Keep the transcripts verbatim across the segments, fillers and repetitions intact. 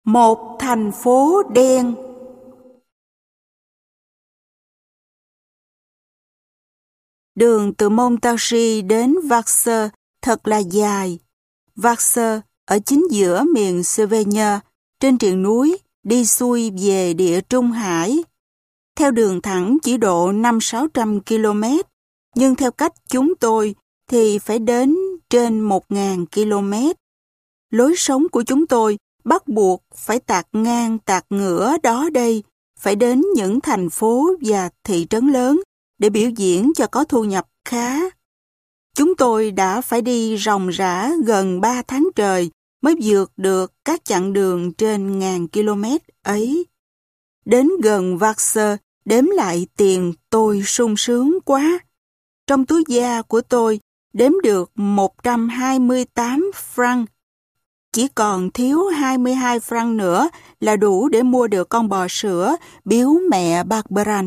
Một thành phố đen. Đường từ Montargis đến Varseur thật là dài. Varseur ở chính giữa miền Auvergne, trên triền núi, đi xuôi về địa Trung Hải. Theo đường thẳng chỉ độ năm sáu trăm ki lô mét, nhưng theo cách chúng tôi thì phải đến trên một nghìn ki lô mét. Lối sống của chúng tôi bắt buộc phải tạt ngang tạt ngửa đó đây, phải đến những thành phố và thị trấn lớn để biểu diễn cho có thu nhập khá. Chúng tôi đã phải đi ròng rã gần ba tháng trời mới vượt được các chặng đường trên ngàn km ấy. Đến gần Varseur, đếm lại tiền tôi sung sướng quá. Trong túi da của tôi đếm được một trăm hai mươi tám franc. Chỉ còn thiếu hai mươi hai franc nữa là đủ để mua được con bò sữa biếu mẹ Barberan.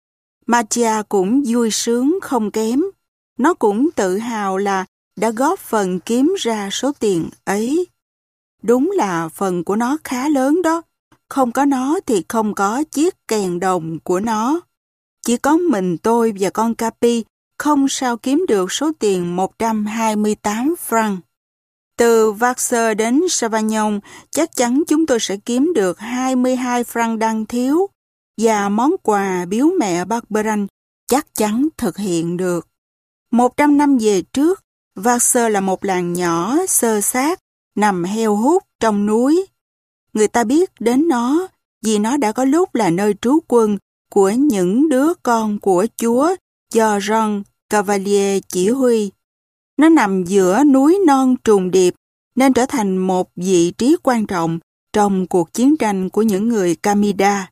Mathia cũng vui sướng không kém. Nó cũng tự hào là đã góp phần kiếm ra số tiền ấy. Đúng là phần của nó khá lớn đó. Không có nó thì không có chiếc kèn đồng của nó. Chỉ có mình tôi và con Capi không sao kiếm được số tiền một trăm hai mươi tám franc. Từ Varseur đến Savagnon, chắc chắn chúng tôi sẽ kiếm được hai mươi hai franc đang thiếu, và món quà biếu mẹ Barberan chắc chắn thực hiện được. Một trăm năm về trước, Varseur là một làng nhỏ, xơ xác, nằm heo hút trong núi. Người ta biết đến nó vì nó đã có lúc là nơi trú quân của những đứa con của Chúa do Jean Cavalier chỉ huy. Nó nằm giữa núi non trùng điệp nên trở thành một vị trí quan trọng trong cuộc chiến tranh của những người Camida.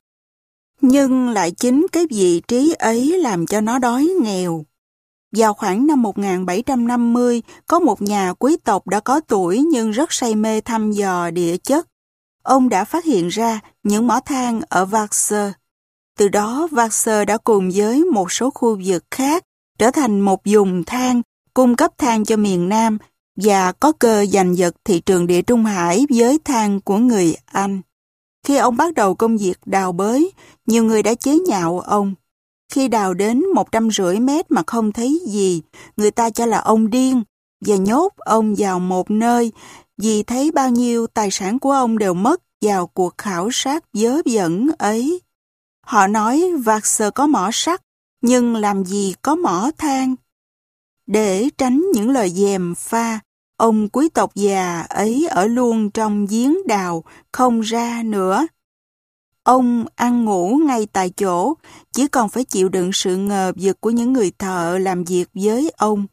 Nhưng lại chính cái vị trí ấy làm cho nó đói nghèo. Vào khoảng năm một nghìn bảy trăm năm mươi, có một nhà quý tộc đã có tuổi nhưng rất say mê thăm dò địa chất. Ông đã phát hiện ra những mỏ than ở Varseur. Từ đó, Varseur đã cùng với một số khu vực khác trở thành một vùng than, cung cấp than cho miền Nam và có cơ giành giật thị trường địa Trung Hải với than của người Anh. Khi ông bắt đầu công việc đào bới, nhiều người đã chế nhạo ông. Khi đào đến một trăm rưỡi mét mà không thấy gì, người ta cho là ông điên và nhốt ông vào một nơi vì thấy bao nhiêu tài sản của ông đều mất vào cuộc khảo sát vớ vẩn ấy. Họ nói Varseur có mỏ sắt, nhưng làm gì có mỏ than. Để tránh những lời gièm pha, ông quý tộc già ấy ở luôn trong giếng đào, không ra nữa. Ông ăn ngủ ngay tại chỗ, chỉ còn phải chịu đựng sự ngờ vực của những người thợ làm việc với ông.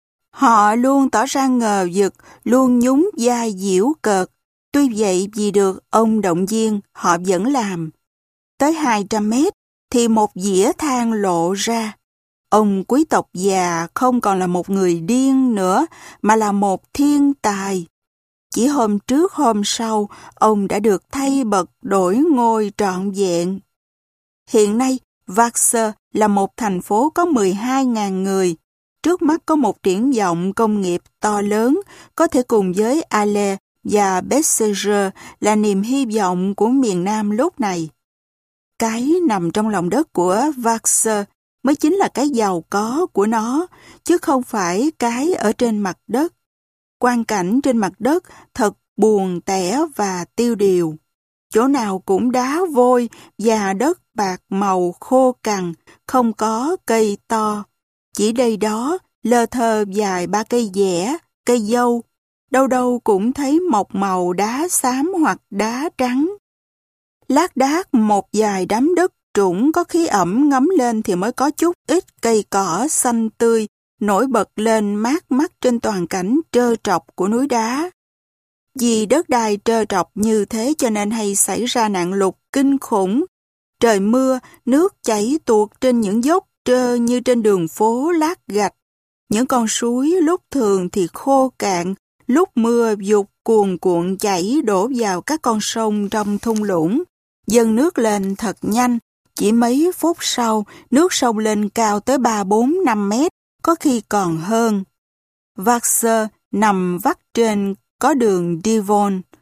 Họ luôn tỏ ra ngờ vực, luôn nhún vai giễu cợt. Tuy vậy vì được ông động viên, họ vẫn làm. Tới hai trăm mét thì một dĩa than lộ ra. Ông quý tộc già không còn là một người điên nữa, mà là một thiên tài. Chỉ hôm trước hôm sau, ông đã được thay bậc đổi ngôi trọn vẹn. Hiện nay, Varseur là một thành phố có mười hai nghìn người. Trước mắt có một triển vọng công nghiệp to lớn, có thể cùng với Alais và Béziers là niềm hy vọng của miền Nam lúc này. Cái nằm trong lòng đất của Varseur mới chính là cái giàu có của nó, chứ không phải cái ở trên mặt đất. Quang cảnh trên mặt đất thật buồn tẻ và tiêu điều. Chỗ nào cũng đá vôi và đất bạc màu khô cằn, không có cây to. Chỉ đây đó, lơ thơ vài ba cây dẻ, cây dâu. Đâu đâu cũng thấy mọc màu đá xám hoặc đá trắng. Lác đác một vài đám đất trũng có khí ẩm ngấm lên thì mới có chút ít cây cỏ xanh tươi nổi bật lên mát mắt trên toàn cảnh trơ trọc của núi đá. Vì đất đai trơ trọc như thế cho nên hay xảy ra nạn lụt kinh khủng. Trời mưa, nước chảy tuột trên những dốc trơ như trên đường phố lát gạch. Những con suối lúc thường thì khô cạn, lúc mưa dục cuồn cuộn chảy đổ vào các con sông trong thung lũng. Dâng nước lên thật nhanh, chỉ mấy phút sau, nước sông lên cao tới ba, bốn, năm mét, có khi còn hơn. Varseur nằm vắt trên có đường Divonne.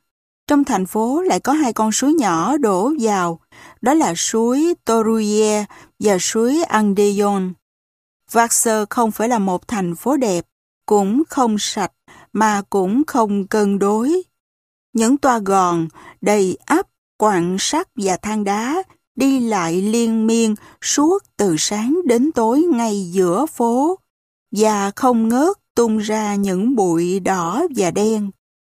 Trong thành phố lại có hai con suối nhỏ đổ vào, đó là suối Toruye và suối Andeyon. Vassar không phải là một thành phố đẹp, cũng không sạch, mà cũng không cân đối. Những toa gòn đầy ắp, quặng sắt và than đá đi lại liên miên suốt từ sáng đến tối ngay giữa phố và không ngớt tung ra những bụi đỏ và đen.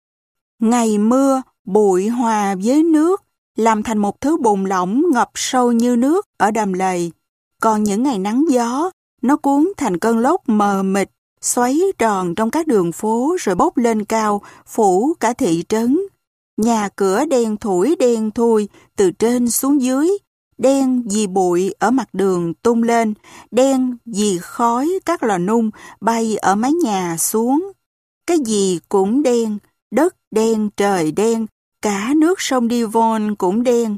Ngày mưa, bụi hòa với nước làm thành một thứ bùn lỏng ngập sâu như nước ở đầm lầy. Còn những ngày nắng gió, nó cuốn thành cơn lốc mờ mịt, xoáy tròn trong các đường phố rồi bốc lên cao, phủ cả thị trấn. Nhà cửa đen thủi đen thui từ trên xuống dưới, đen vì bụi ở mặt đường tung lên, đen vì khói các lò nung bay ở mái nhà xuống. Cái gì cũng đen, đất đen, trời đen, cả nước sông Devon cũng đen.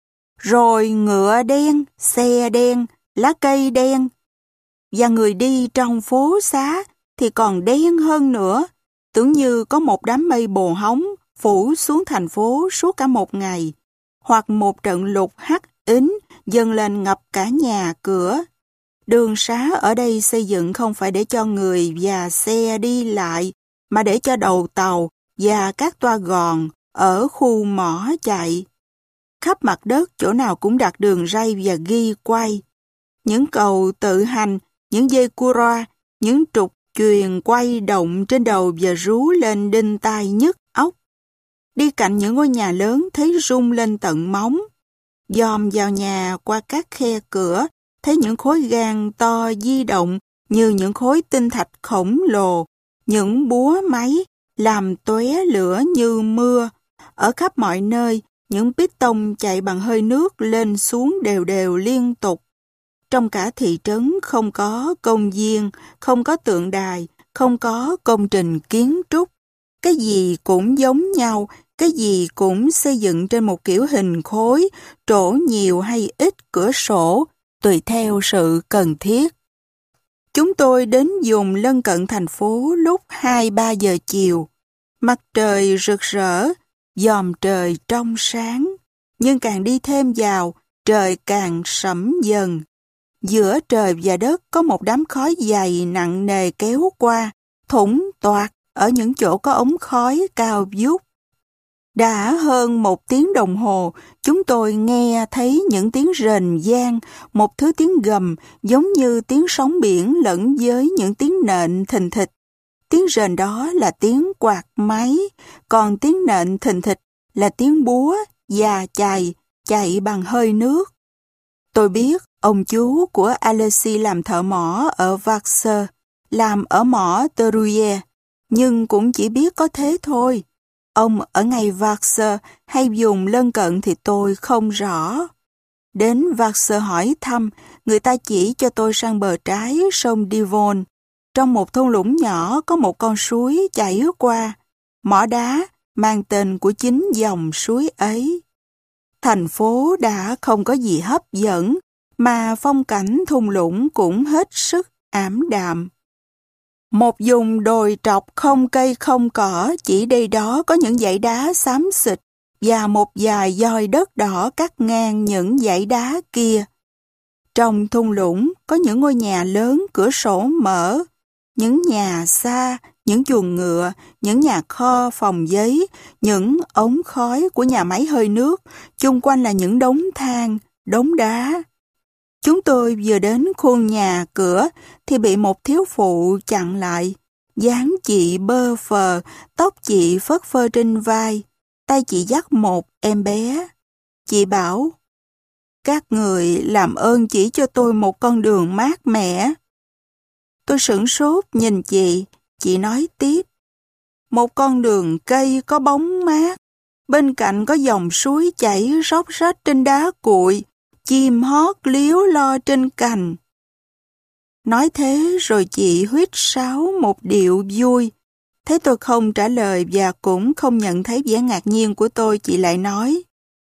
Rồi ngựa đen, xe đen, lá cây đen. Và người đi trong phố xá thì còn đen hơn nữa, tưởng như có một đám mây bồ hóng phủ xuống thành phố suốt cả một ngày, hoặc một trận lụt hắc ính dâng lên ngập cả nhà cửa. Đường xá ở đây xây dựng không phải để cho người và xe đi lại, mà để cho đầu tàu và các toa gòn ở khu mỏ chạy. Khắp mặt đất chỗ nào cũng đặt đường ray và ghi quay. Những cầu tự hành, những dây cua roa, những trục chuyền quay động trên đầu và rú lên đinh tai nhức óc. Đi cạnh những ngôi nhà lớn thấy rung lên tận móng. Dòm vào nhà qua các khe cửa, thấy những khối gang to di động như những khối tinh thạch khổng lồ, những búa máy làm tóe lửa như mưa. Ở khắp mọi nơi, những piston chạy bằng hơi nước lên xuống đều đều liên tục. Trong cả thị trấn không có công viên, không có tượng đài, không có công trình kiến trúc. Cái gì cũng giống nhau, cái gì cũng xây dựng trên một kiểu hình khối, trổ nhiều hay ít cửa sổ, tùy theo sự cần thiết. Chúng tôi đến vùng lân cận thành phố lúc hai ba giờ chiều. Mặt trời rực rỡ, dòm trời trong sáng, nhưng càng đi thêm vào, trời càng sẫm dần. Giữa trời và đất có một đám khói dày nặng nề kéo qua, thủng toạc ở những chỗ có ống khói cao vút. Đã hơn một tiếng đồng hồ, chúng tôi nghe thấy những tiếng rền vang, một thứ tiếng gầm giống như tiếng sóng biển lẫn với những tiếng nện thình thịch. Tiếng rền đó là tiếng quạt máy, còn tiếng nện thình thịch là tiếng búa và chày, chạy bằng hơi nước. Tôi biết ông chú của Alexis làm thợ mỏ ở Vassar, làm ở mỏ Toruye, nhưng cũng chỉ biết có thế thôi. Ông ở ngay Vassar hay vùng lân cận thì tôi không rõ. Đến Vassar hỏi thăm, người ta chỉ cho tôi sang bờ trái sông Devon. Trong một thung lũng nhỏ có một con suối chảy qua, mỏ đá mang tên của chính dòng suối ấy. Thành phố đã không có gì hấp dẫn, mà phong cảnh thung lũng cũng hết sức ảm đạm. Một vùng đồi trọc không cây không cỏ, chỉ đây đó có những dãy đá xám xịt và một vài doi đất đỏ cắt ngang những dãy đá kia. Trong thung lũng có những ngôi nhà lớn cửa sổ mở, những nhà xa, những chuồng ngựa, những nhà kho phòng giấy, những ống khói của nhà máy hơi nước, chung quanh là những đống than, đống đá. Chúng tôi vừa đến khuôn nhà cửa thì bị một thiếu phụ chặn lại. Dáng chị bơ phờ, tóc chị phất phơ trên vai, tay chị dắt một em bé. Chị bảo, các người làm ơn chỉ cho tôi một con đường mát mẻ. Tôi sửng sốt nhìn chị, chị nói tiếp. Một con đường cây có bóng mát, bên cạnh có dòng suối chảy róc rách trên đá cuội, chim hót líu lo trên cành. Nói thế rồi chị huýt sáo một điệu vui. Thấy tôi không trả lời và cũng không nhận thấy vẻ ngạc nhiên của tôi, chị lại nói.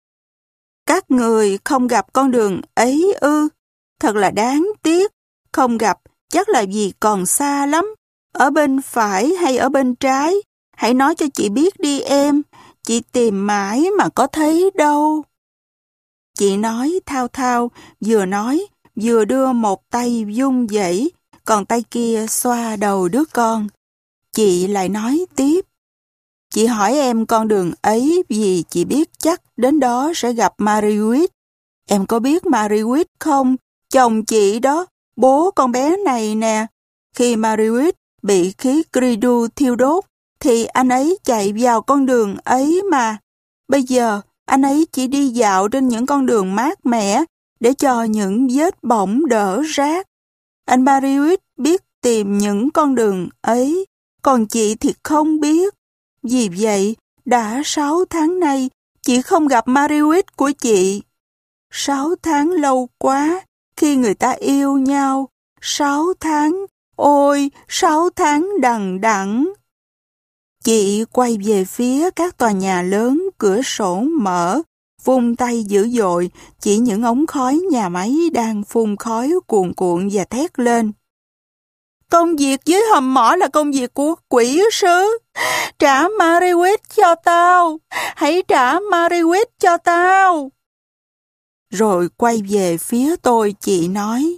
Các người không gặp con đường ấy ư? Thật là đáng tiếc. Không gặp chắc là vì còn xa lắm. Ở bên phải hay ở bên trái? Hãy nói cho chị biết đi em. Chị tìm mãi mà có thấy đâu. Chị nói thao thao, vừa nói, vừa đưa một tay vung vẩy, còn tay kia xoa đầu đứa con. Chị lại nói tiếp. Chị hỏi em con đường ấy vì chị biết chắc đến đó sẽ gặp Marius. Em có biết Marius không? Chồng chị đó, bố con bé này nè. Khi Marius bị khí Cridu thiêu đốt, thì anh ấy chạy vào con đường ấy mà. Bây giờ, anh ấy chỉ đi dạo trên những con đường mát mẻ để cho những vết bỏng đỡ rát. Anh Marius biết tìm những con đường ấy, còn chị thì không biết. Vì vậy, đã sáu tháng nay, chị không gặp Marius của chị. Sáu tháng lâu quá, khi người ta yêu nhau. Sáu tháng, ôi, sáu tháng đằng đẵng. Chị quay về phía các tòa nhà lớn, cửa sổ mở, vung tay dữ dội, chỉ những ống khói nhà máy đang phun khói cuồn cuộn và thét lên. Công việc dưới hầm mỏ là công việc của quỷ sứ. Trả Marius cho tao. Hãy trả Marius cho tao. Rồi quay về phía tôi, chị nói.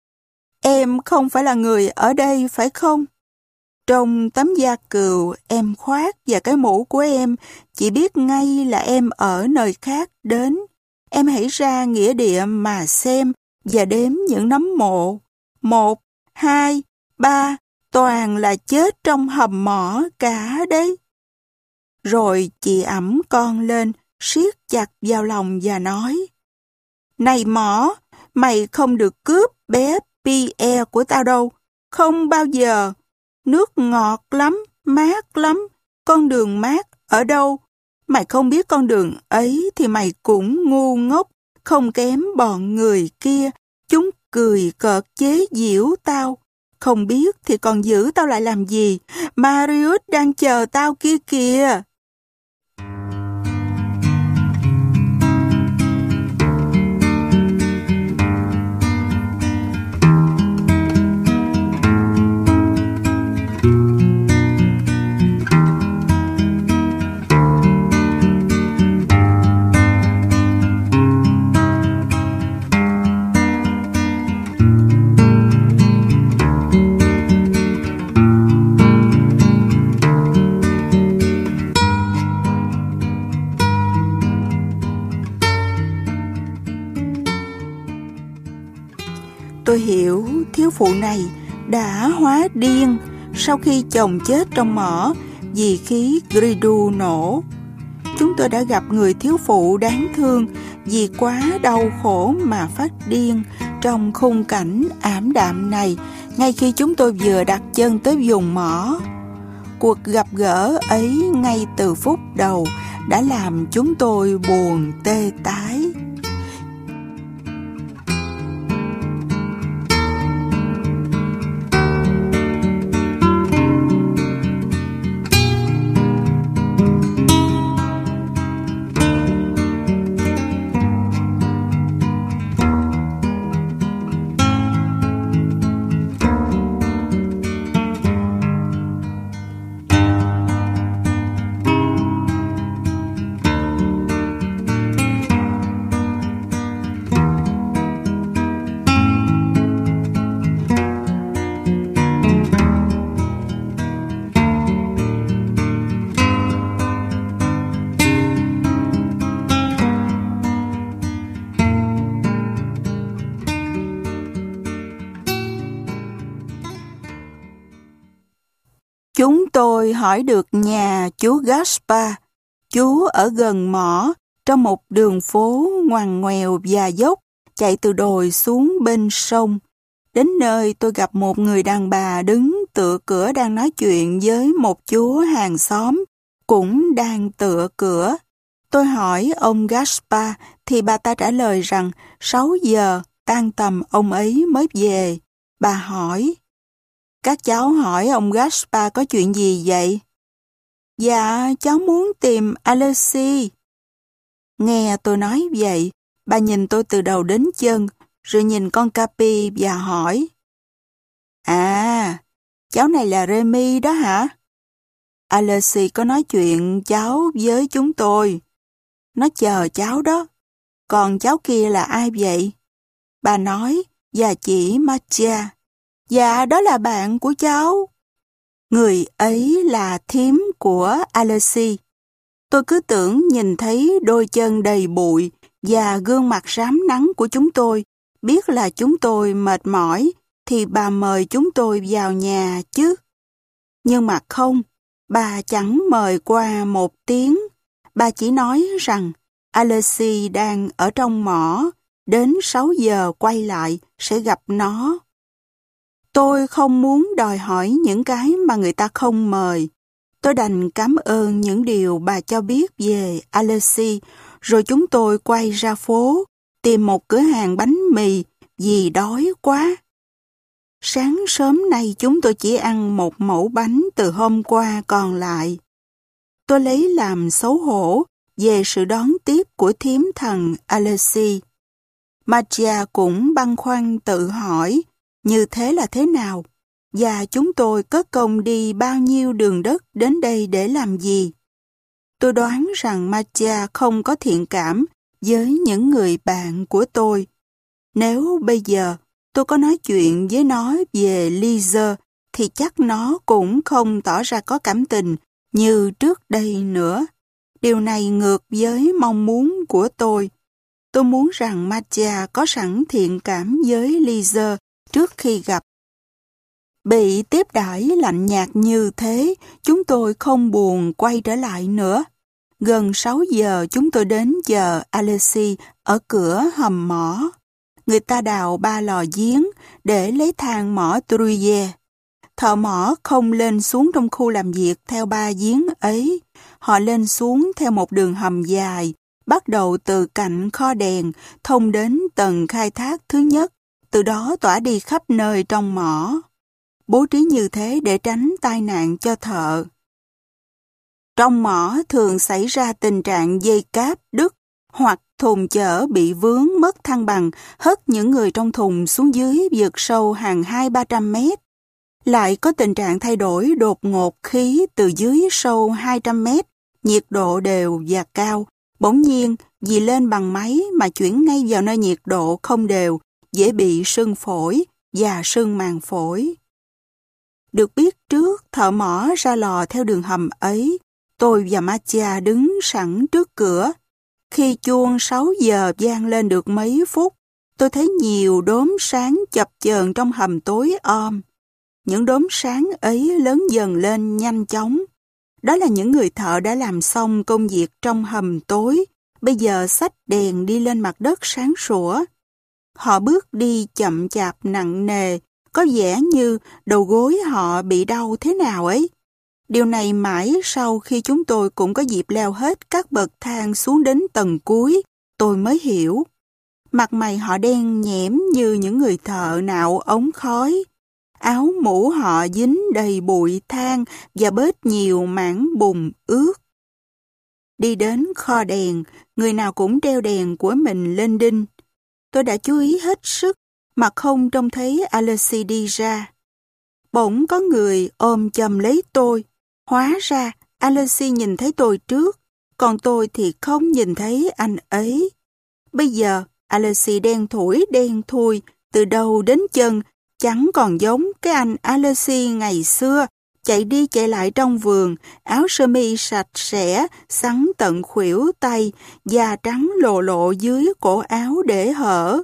Em không phải là người ở đây phải không? Trong tấm da cừu em khoác và cái mũ của em, chị biết ngay là em ở nơi khác đến. Em hãy ra nghĩa địa mà xem và đếm những nấm mộ. Một, hai, ba, toàn là chết trong hầm mỏ cả đấy. Rồi chị ẵm con lên, siết chặt vào lòng và nói. Này mỏ, mày không được cướp bé Pierre của tao đâu. Không bao giờ. Nước ngọt lắm, mát lắm. Con đường mát ở đâu? Mày không biết con đường ấy thì mày cũng ngu ngốc, không kém bọn người kia. Chúng cười cợt chế giễu tao. Không biết thì còn giữ tao lại làm gì? Marius đang chờ tao kia kìa. Tôi hiểu thiếu phụ này đã hóa điên sau khi chồng chết trong mỏ vì khí Cridu nổ. Chúng tôi đã gặp người thiếu phụ đáng thương vì quá đau khổ mà phát điên trong khung cảnh ảm đạm này ngay khi chúng tôi vừa đặt chân tới vùng mỏ. Cuộc gặp gỡ ấy ngay từ phút đầu đã làm chúng tôi buồn tê tái. Chúng tôi hỏi được nhà chú Gaspar. Chú ở gần mỏ, trong một đường phố ngoằn ngoèo và dốc, chạy từ đồi xuống bên sông. Đến nơi tôi gặp một người đàn bà đứng tựa cửa đang nói chuyện với một chú hàng xóm, cũng đang tựa cửa. Tôi hỏi ông Gaspar, thì bà ta trả lời rằng sáu giờ tan tầm ông ấy mới về. Bà hỏi, các cháu hỏi ông Gaspar có chuyện gì vậy? Dạ, cháu muốn tìm Alexis. Nghe tôi nói vậy, bà nhìn tôi từ đầu đến chân, rồi nhìn con Capi và hỏi. À, cháu này là Remy đó hả? Alexei có nói chuyện cháu với chúng tôi. Nó chờ cháu đó. Còn cháu kia là ai vậy? Bà nói, và chỉ Mattia. Dạ, đó là bạn của cháu. Người ấy là thím của Alexei. Tôi cứ tưởng nhìn thấy đôi chân đầy bụi và gương mặt rám nắng của chúng tôi, biết là chúng tôi mệt mỏi, thì bà mời chúng tôi vào nhà chứ. Nhưng mà không, bà chẳng mời qua một tiếng. Bà chỉ nói rằng Alexei đang ở trong mỏ, đến sáu giờ quay lại sẽ gặp nó. Tôi không muốn đòi hỏi những cái mà người ta không mời. Tôi đành cảm ơn những điều bà cho biết về Alexei, rồi chúng tôi quay ra phố, tìm một cửa hàng bánh mì vì đói quá. Sáng sớm nay chúng tôi chỉ ăn một mẩu bánh từ hôm qua còn lại. Tôi lấy làm xấu hổ về sự đón tiếp của thím thằng Alexei. Mattia cũng băn khoăn tự hỏi như thế là thế nào, và chúng tôi cất công đi bao nhiêu đường đất đến đây để làm gì. Tôi đoán rằng Mattia không có thiện cảm với những người bạn của tôi. Nếu bây giờ tôi có nói chuyện với nó về Lise, thì chắc nó cũng không tỏ ra có cảm tình như trước đây nữa. Điều này ngược với mong muốn của tôi. Tôi muốn rằng Mattia có sẵn thiện cảm với Lise trước khi gặp. Bị tiếp đãi lạnh nhạt như thế, chúng tôi không buồn quay trở lại nữa. Gần sáu giờ chúng tôi đến chờ Alexei ở cửa hầm mỏ. Người ta đào ba lò giếng để lấy than mỏ Truyère. Thợ mỏ không lên xuống trong khu làm việc theo ba giếng ấy. Họ lên xuống theo một đường hầm dài, bắt đầu từ cạnh kho đèn, thông đến tầng khai thác thứ nhất, từ đó tỏa đi khắp nơi trong mỏ. Bố trí như thế để tránh tai nạn cho thợ. Trong mỏ thường xảy ra tình trạng dây cáp đứt hoặc thùng chở bị vướng mất thăng bằng, hất những người trong thùng xuống dưới vực sâu hàng hai ba trăm mét. Lại có tình trạng thay đổi đột ngột khí từ dưới sâu hai trăm mét, nhiệt độ đều và cao. Bỗng nhiên, vì lên bằng máy mà chuyển ngay vào nơi nhiệt độ không đều, dễ bị sưng phổi và sưng màng phổi. Được biết trước, thợ mỏ ra lò theo đường hầm ấy, tôi và Mattia đứng sẵn trước cửa. Khi chuông sáu giờ vang lên được mấy phút, tôi thấy nhiều đốm sáng chập chờn trong hầm tối om. Những đốm sáng ấy lớn dần lên nhanh chóng. Đó là những người thợ đã làm xong công việc trong hầm tối, bây giờ xách đèn đi lên mặt đất sáng sủa. Họ bước đi chậm chạp nặng nề, có vẻ như đầu gối họ bị đau thế nào ấy. Điều này mãi sau khi chúng tôi cũng có dịp leo hết các bậc thang xuống đến tầng cuối, tôi mới hiểu. Mặt mày họ đen nhẽm như những người thợ nạo ống khói. Áo mũ họ dính đầy bụi than và bết nhiều mảng bùn ướt. Đi đến kho đèn, người nào cũng treo đèn của mình lên đinh. Tôi đã chú ý hết sức mà không trông thấy Alexei đi ra. Bỗng có người ôm chầm lấy tôi. Hóa ra Alexei nhìn thấy tôi trước, còn tôi thì không nhìn thấy anh ấy. Bây giờ Alexei đen thủi đen thui, từ đầu đến chân, chẳng còn giống cái anh Alexei ngày xưa, chạy đi chạy lại trong vườn, áo sơ mi sạch sẽ, xắn tận khuỷu tay, da trắng lồ lộ dưới cổ áo để hở.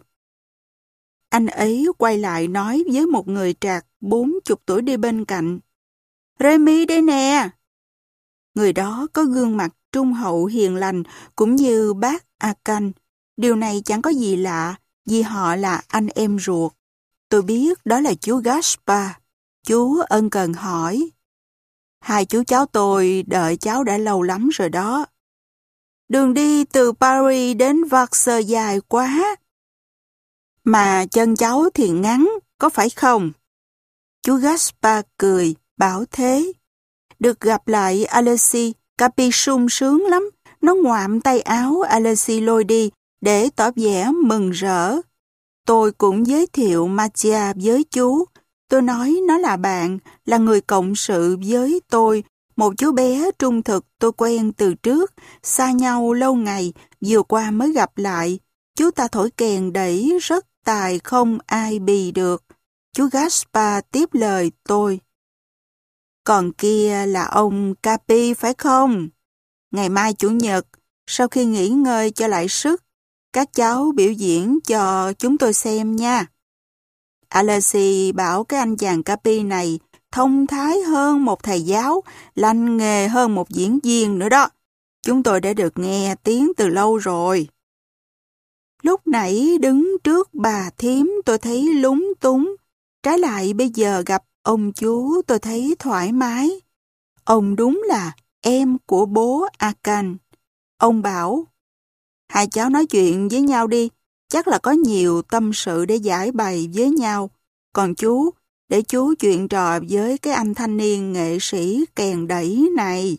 Anh ấy quay lại nói với một người trạc bốn chục tuổi đi bên cạnh. Remy đây nè! Người đó có gương mặt trung hậu hiền lành, cũng như bác Akan. Điều này chẳng có gì lạ, vì họ là anh em ruột. Tôi biết đó là chú Gaspar. Chú ân cần hỏi. Hai chú cháu tôi đợi cháu đã lâu lắm rồi đó. Đường đi từ Paris đến Versailles dài quá. Mà chân cháu thì ngắn, có phải không? Chú Gaspar cười, bảo thế. Được gặp lại Alexei, Capi sung sướng lắm. Nó ngoạm tay áo Alexei lôi đi để tỏ vẻ mừng rỡ. Tôi cũng giới thiệu Mattia với chú. Tôi nói nó là bạn, là người cộng sự với tôi Một chú bé trung thực tôi quen từ trước, xa nhau lâu ngày, vừa qua mới gặp lại. Chú ta thổi kèn đẩy rất tài không ai bì được. Chú Gaspar tiếp lời tôi. Còn kia là ông Capi phải không? Ngày mai Chủ nhật, sau khi nghỉ ngơi cho lại sức, các cháu biểu diễn cho chúng tôi xem nha. Alessi bảo cái anh chàng Capi này thông thái hơn một thầy giáo, lành nghề hơn một diễn viên nữa đó. Chúng tôi đã được nghe tiếng từ lâu rồi. Lúc nãy đứng trước bà thím tôi thấy lúng túng. Trái lại bây giờ gặp ông chú tôi thấy thoải mái. Ông đúng là em của bố Akan. Ông bảo, hai cháu nói chuyện với nhau đi, chắc là có nhiều tâm sự để giải bày với nhau. Còn chú, để chú chuyện trò với cái anh thanh niên nghệ sĩ kèn đẩy này.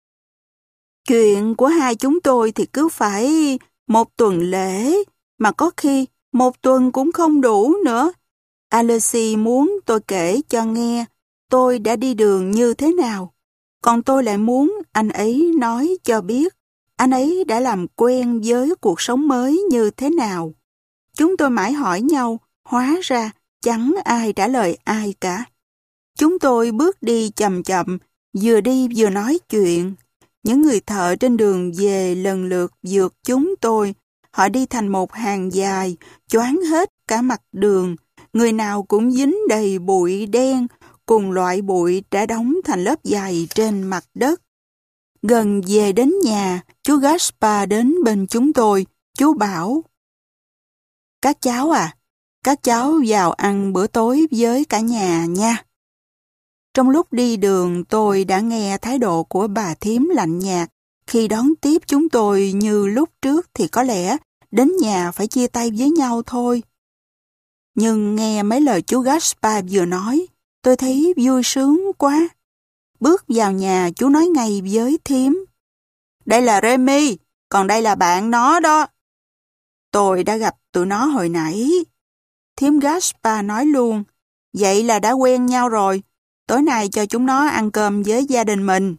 Chuyện của hai chúng tôi thì cứ phải một tuần lễ, mà có khi một tuần cũng không đủ nữa. Alessi muốn tôi kể cho nghe tôi đã đi đường như thế nào. Còn tôi lại muốn anh ấy nói cho biết anh ấy đã làm quen với cuộc sống mới như thế nào. Chúng tôi mãi hỏi nhau, hóa ra chẳng ai trả lời ai cả. Chúng tôi bước đi chậm chậm, vừa đi vừa nói chuyện. Những người thợ trên đường về lần lượt vượt chúng tôi. Họ đi thành một hàng dài, choáng hết cả mặt đường. Người nào cũng dính đầy bụi đen, cùng loại bụi đã đóng thành lớp dày trên mặt đất. Gần về đến nhà, chú Gaspar đến bên chúng tôi. Chú bảo, các cháu à, các cháu vào ăn bữa tối với cả nhà nha. Trong lúc đi đường tôi đã nghe thái độ của bà thím lạnh nhạt. Khi đón tiếp chúng tôi như lúc trước thì có lẽ đến nhà phải chia tay với nhau thôi. Nhưng nghe mấy lời chú Gaspar vừa nói, tôi thấy vui sướng quá. Bước vào nhà chú nói ngay với thím. Đây là Remy, còn đây là bạn nó đó. Tôi đã gặp tụi nó hồi nãy. Thím Gaspar nói luôn, vậy là đã quen nhau rồi. Tối nay cho chúng nó ăn cơm với gia đình mình.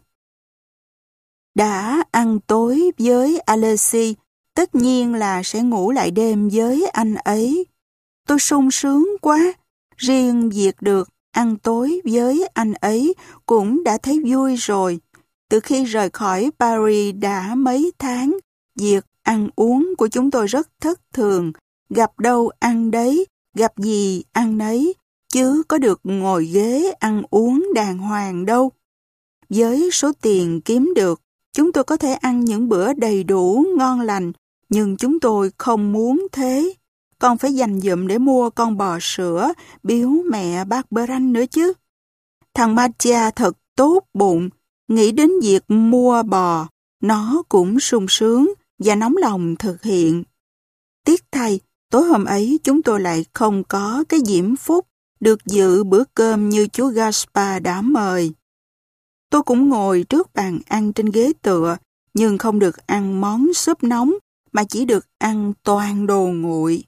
Đã ăn tối với Alessi, tất nhiên là sẽ ngủ lại đêm với anh ấy. Tôi sung sướng quá, riêng việc được ăn tối với anh ấy cũng đã thấy vui rồi. Từ khi rời khỏi Paris đã mấy tháng, việc ăn uống của chúng tôi rất thất thường, gặp đâu ăn đấy, gặp gì ăn nấy, chứ có được ngồi ghế ăn uống đàng hoàng đâu. Với số tiền kiếm được, chúng tôi có thể ăn những bữa đầy đủ, ngon lành, nhưng chúng tôi không muốn thế. Còn phải dành dụm để mua con bò sữa, biếu mẹ bác Bran nữa chứ. Thằng Mattia thật tốt bụng, nghĩ đến việc mua bò, nó cũng sung sướng và nóng lòng thực hiện. Tiếc thay, tối hôm ấy chúng tôi lại không có cái diễm phúc được dự bữa cơm như chú Gaspar đã mời. Tôi cũng ngồi trước bàn ăn trên ghế tựa, nhưng không được ăn món súp nóng, mà chỉ được ăn toàn đồ nguội.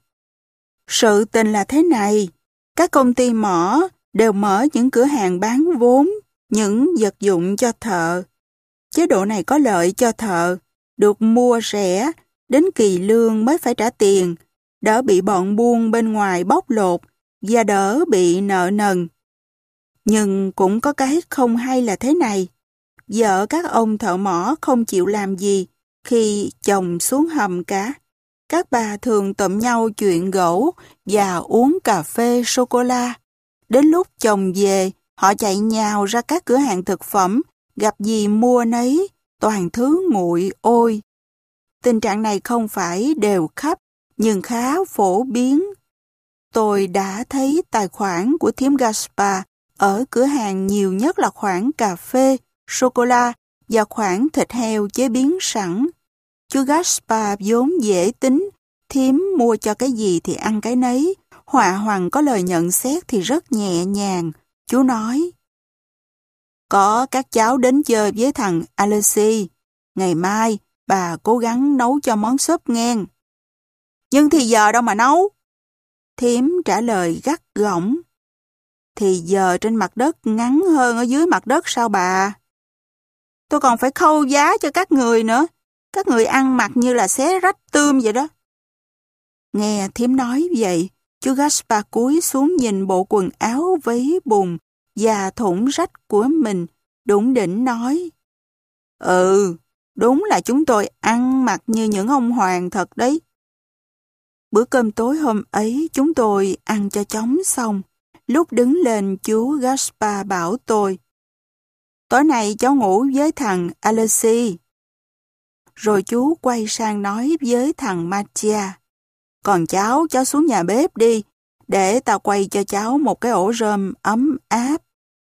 Sự tình là thế này, các công ty mỏ đều mở những cửa hàng bán vốn, những vật dụng cho thợ. Chế độ này có lợi cho thợ, được mua rẻ, đến kỳ lương mới phải trả tiền, đỡ bị bọn buôn bên ngoài bóc lột và đỡ bị nợ nần. Nhưng cũng có cái không hay là thế này, vợ các ông thợ mỏ không chịu làm gì khi chồng xuống hầm cả. Các bà thường tụm nhau chuyện gẫu và uống cà phê sô-cô-la. Đến lúc chồng về, họ chạy nhào ra các cửa hàng thực phẩm, gặp gì mua nấy, toàn thứ nguội ôi. Tình trạng này không phải đều khắp, nhưng khá phổ biến. Tôi đã thấy tài khoản của thím Gaspar ở cửa hàng nhiều nhất là khoản cà phê, sô-cô-la và khoản thịt heo chế biến sẵn. Chú Gaspar vốn dễ tính, thím mua cho cái gì thì ăn cái nấy. Họa hoàng có lời nhận xét thì rất nhẹ nhàng. Chú nói, có các cháu đến chơi với thằng Alessi. Ngày mai, bà cố gắng nấu cho món súp ngang. Nhưng thì giờ đâu mà nấu? Thím trả lời gắt gỏng. Thì giờ trên mặt đất ngắn hơn ở dưới mặt đất sao bà? Tôi còn phải khâu giá cho các người nữa. Các người ăn mặc như là xé rách tươm vậy đó. Nghe thím nói vậy, chú Gaspar cúi xuống nhìn bộ quần áo váy bùn và thủng rách của mình, đủng đỉnh nói. Ừ, đúng là chúng tôi ăn mặc như những ông hoàng thật đấy. Bữa cơm tối hôm ấy chúng tôi ăn cho chóng xong. Lúc đứng lên chú Gaspar bảo tôi. Tối nay cháu ngủ với thằng Alexi. Rồi chú quay sang nói với thằng Mattia. Còn cháu, cháu xuống nhà bếp đi, để tao quay cho cháu một cái ổ rơm ấm áp.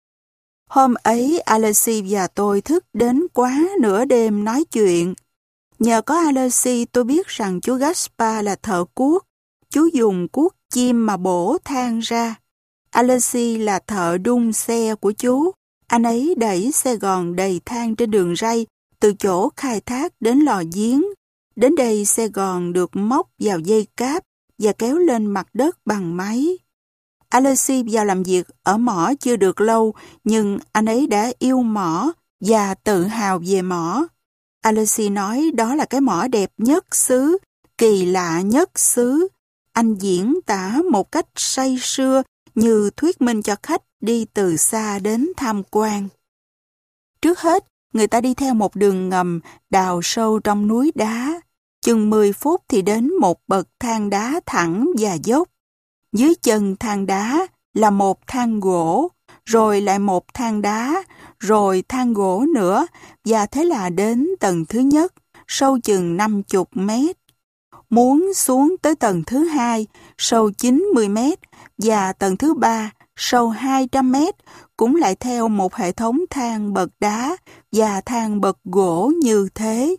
Hôm ấy Alexi và tôi thức đến quá nửa đêm nói chuyện. Nhờ có Alexi tôi biết rằng chú Gaspar là thợ cuốc. Chú dùng cuốc chim mà bổ than ra. Alexi là thợ đun xe của chú. Anh ấy đẩy xe gòn đầy than trên đường ray từ chỗ khai thác đến lò giếng. Đến đây xe gòn được móc vào dây cáp và kéo lên mặt đất bằng máy. Alexi vào làm việc ở mỏ chưa được lâu, nhưng anh ấy đã yêu mỏ và tự hào về mỏ. Alexi nói đó là cái mỏ đẹp nhất xứ, kỳ lạ nhất xứ. Anh diễn tả một cách say sưa như thuyết minh cho khách đi từ xa đến tham quan. Trước hết, người ta đi theo một đường ngầm đào sâu trong núi đá. Chừng mười phút thì đến một bậc thang đá thẳng và dốc. Dưới chân thang đá là một thang gỗ, rồi lại một thang đá, rồi thang gỗ nữa, và thế là đến tầng thứ nhất, sâu chừng năm mươi mét. Muốn xuống tới tầng thứ hai, sâu chín mươi mét, và tầng thứ ba, sâu hai trăm mét, cũng lại theo một hệ thống thang bậc đá và thang bậc gỗ như thế.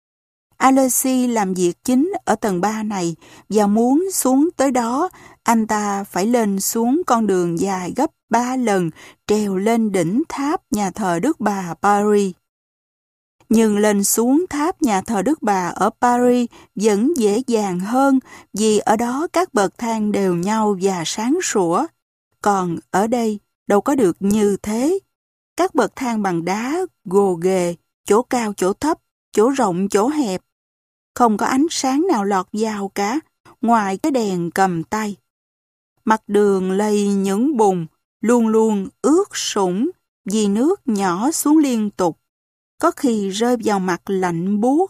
Alexi làm việc chính ở tầng ba này, và muốn xuống tới đó, anh ta phải lên xuống con đường dài gấp ba lần, trèo lên đỉnh tháp nhà thờ Đức Bà Paris. Nhưng lên xuống tháp nhà thờ Đức Bà ở Paris vẫn dễ dàng hơn, vì ở đó các bậc thang đều nhau và sáng sủa. Còn ở đây đâu có được như thế. Các bậc thang bằng đá gồ ghề, chỗ cao chỗ thấp, chỗ rộng chỗ hẹp. Không có ánh sáng nào lọt vào cả, ngoài cái đèn cầm tay. Mặt đường lầy những bùn, luôn luôn ướt sũng, vì nước nhỏ xuống liên tục, có khi rơi vào mặt lạnh buốt.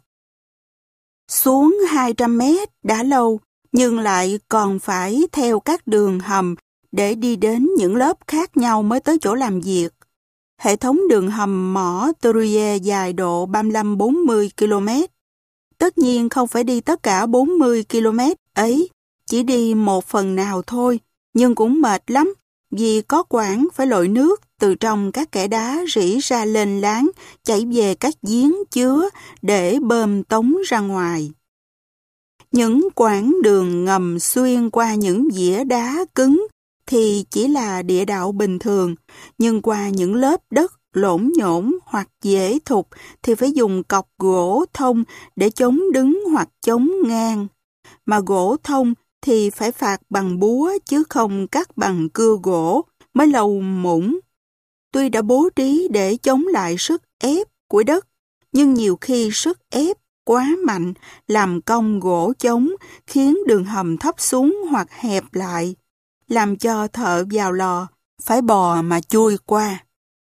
Xuống hai trăm mét đã lâu, nhưng lại còn phải theo các đường hầm để đi đến những lớp khác nhau mới tới chỗ làm việc. Hệ thống đường hầm mỏ Truyère dài độ ba mươi lăm bốn mươi ki lô mét. Tất nhiên không phải đi tất cả bốn mươi ki lô mét ấy, chỉ đi một phần nào thôi, nhưng cũng mệt lắm, vì có quãng phải lội nước từ trong các kẽ đá rỉ ra lên láng, chảy về các giếng chứa để bơm tống ra ngoài. Những quãng đường ngầm xuyên qua những dĩa đá cứng thì chỉ là địa đạo bình thường, nhưng qua những lớp đất lổn nhổn hoặc dễ thục thì phải dùng cọc gỗ thông để chống đứng hoặc chống ngang. Mà gỗ thông thì phải phạt bằng búa chứ không cắt bằng cưa gỗ mới lâu mũng. Tuy đã bố trí để chống lại sức ép của đất, nhưng nhiều khi sức ép quá mạnh làm cong gỗ chống khiến đường hầm thấp xuống hoặc hẹp lại, làm cho thợ vào lò phải bò mà chui qua.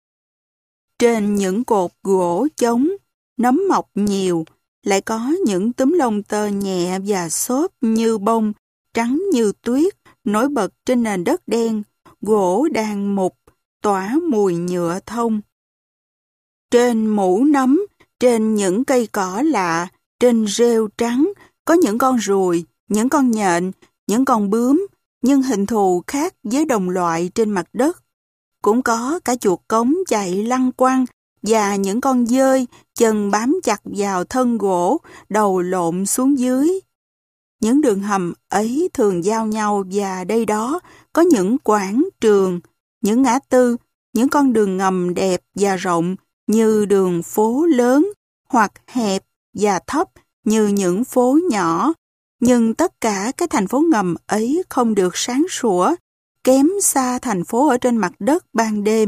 Trên những cột gỗ chống, nấm mọc nhiều, lại có những túm lông tơ nhẹ và xốp như bông, trắng như tuyết, nổi bật trên nền đất đen, gỗ đang mục, tỏa mùi nhựa thông. Trên mũ nấm, trên những cây cỏ lạ, trên rêu trắng, có những con ruồi, những con nhện, những con bướm, nhưng hình thù khác với đồng loại trên mặt đất. Cũng có cả chuột cống chạy lăn quăng và những con dơi chân bám chặt vào thân gỗ, đầu lộn xuống dưới. Những đường hầm ấy thường giao nhau và đây đó có những quảng trường, những ngã tư, những con đường ngầm đẹp và rộng như đường phố lớn hoặc hẹp và thấp như những phố nhỏ. Nhưng tất cả cái thành phố ngầm ấy không được sáng sủa, kém xa thành phố ở trên mặt đất ban đêm.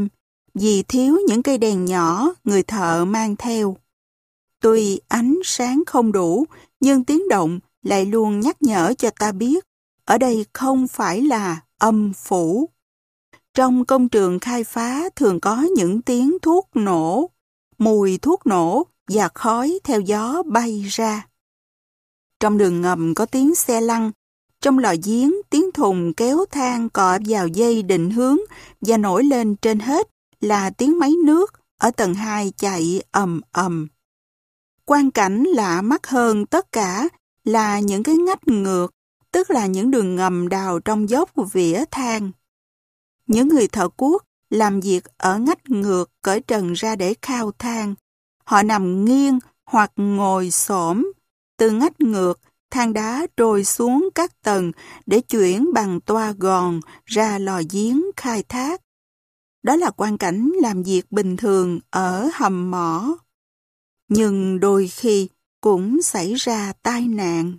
vì thiếu những cây đèn nhỏ người thợ mang theo. Tuy ánh sáng không đủ, nhưng tiếng động lại luôn nhắc nhở cho ta biết ở đây không phải là âm phủ. Trong công trường khai phá thường có những tiếng thuốc nổ, mùi thuốc nổ và khói theo gió bay ra. Trong đường ngầm có tiếng xe lăn, trong lò giếng tiếng thùng kéo than cọ vào dây định hướng và nổi lên trên hết là tiếng máy nước ở tầng hai chạy ầm ầm. Quang cảnh lạ mắt hơn tất cả là những cái ngách ngược, tức là những đường ngầm đào trong dốc vỉa than. Những người thợ cuốc làm việc ở ngách ngược cởi trần ra để khao than. Họ nằm nghiêng hoặc ngồi xổm. Từ ngách ngược, than đá trôi xuống các tầng để chuyển bằng toa gòn ra lò giếng khai thác. Đó là quang cảnh làm việc bình thường ở hầm mỏ. Nhưng đôi khi cũng xảy ra tai nạn.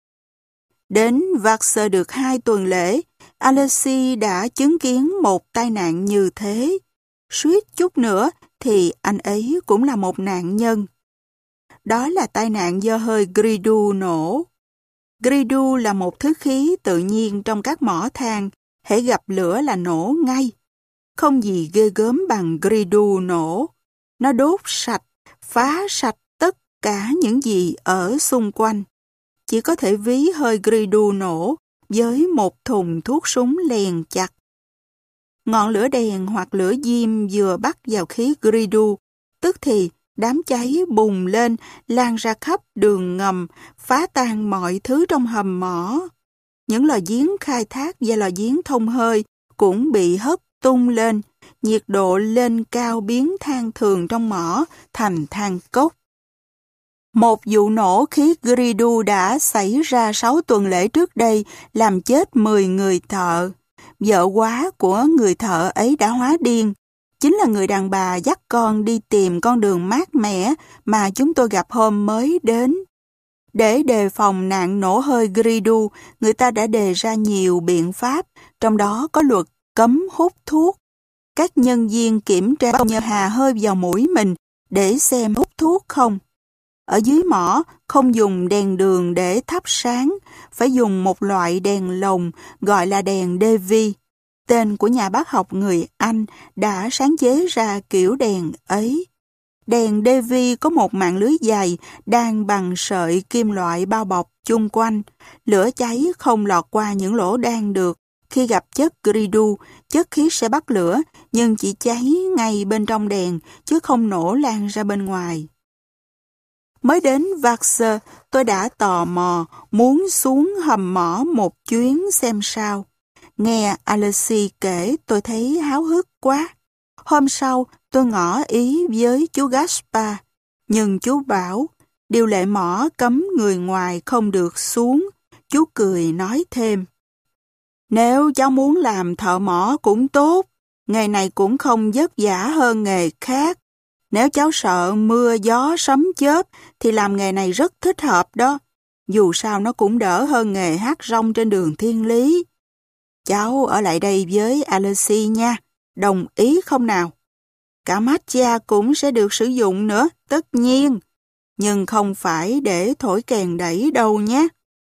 Đến Vassar được hai tuần lễ, Alexei đã chứng kiến một tai nạn như thế. Suýt chút nữa thì anh ấy cũng là một nạn nhân. Đó là tai nạn do hơi gridu nổ. Gridu là một thứ khí tự nhiên trong các mỏ than, hễ gặp lửa là nổ ngay. Không gì ghê gớm bằng gridu nổ. Nó đốt sạch, phá sạch tất cả những gì ở xung quanh. Chỉ có thể ví hơi gridu nổ với một thùng thuốc súng lèn chặt. Ngọn lửa đèn hoặc lửa diêm vừa bắt vào khí gridu, tức thì đám cháy bùng lên, lan ra khắp đường ngầm, phá tan mọi thứ trong hầm mỏ. Những lò giếng khai thác và lò giếng thông hơi cũng bị hất tung lên, nhiệt độ lên cao biến than thường trong mỏ thành than cốc. Một vụ nổ khí gridu đã xảy ra sáu tuần lễ trước đây, làm chết mười người thợ. Vợ quá của người thợ ấy đã hóa điên. Chính là người đàn bà dắt con đi tìm con đường mát mẻ mà chúng tôi gặp hôm mới đến. Để đề phòng nạn nổ hơi gridu, người ta đã đề ra nhiều biện pháp, trong đó có luật cấm hút thuốc. Các nhân viên kiểm tra bao nhiêu hà hơi vào mũi mình để xem hút thuốc không. Ở dưới mỏ, không dùng đèn đường để thắp sáng, phải dùng một loại đèn lồng gọi là đèn Davy. Tên của nhà bác học người Anh đã sáng chế ra kiểu đèn ấy. Đèn Davy có một mạng lưới dày đan bằng sợi kim loại bao bọc chung quanh. Lửa cháy không lọt qua những lỗ đan được. Khi gặp chất gridu, chất khí sẽ bắt lửa, nhưng chỉ cháy ngay bên trong đèn, chứ không nổ lan ra bên ngoài. Mới đến Vassar, tôi đã tò mò, muốn xuống hầm mỏ một chuyến xem sao. Nghe Alexei kể tôi thấy háo hức quá. Hôm sau, tôi ngỏ ý với chú Gaspar, nhưng chú bảo, điều lệ mỏ cấm người ngoài không được xuống. Chú cười nói thêm, nếu cháu muốn làm thợ mỏ cũng tốt, nghề này cũng không vất vả hơn nghề khác. Nếu cháu sợ mưa gió sấm chớp thì làm nghề này rất thích hợp đó. Dù sao nó cũng đỡ hơn nghề hát rong trên đường thiên lý. Cháu ở lại đây với Alexei nha, đồng ý không nào? Cả Mattia cũng sẽ được sử dụng nữa, tất nhiên. Nhưng không phải để thổi kèn đẩy đâu nhé.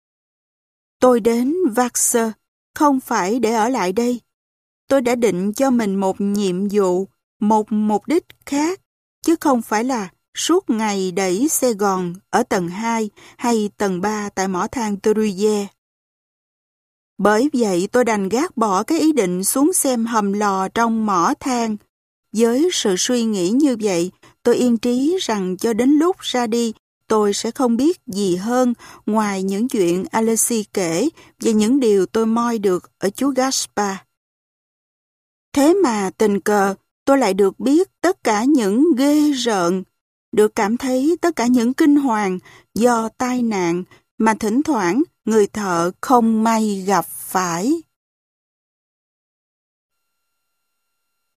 Tôi đến Vassar, không phải để ở lại đây. Tôi đã định cho mình một nhiệm vụ, một mục đích khác, chứ không phải là suốt ngày đẩy xe gòn ở tầng hai hay tầng ba tại mỏ than Truyère. Bởi vậy tôi đành gác bỏ cái ý định xuống xem hầm lò trong mỏ than. Với sự suy nghĩ như vậy, tôi yên trí rằng cho đến lúc ra đi, tôi sẽ không biết gì hơn ngoài những chuyện Alexei kể và những điều tôi moi được ở chú Gaspar. Thế mà tình cờ, tôi lại được biết tất cả những ghê rợn, được cảm thấy tất cả những kinh hoàng do tai nạn mà thỉnh thoảng người thợ không may gặp phải.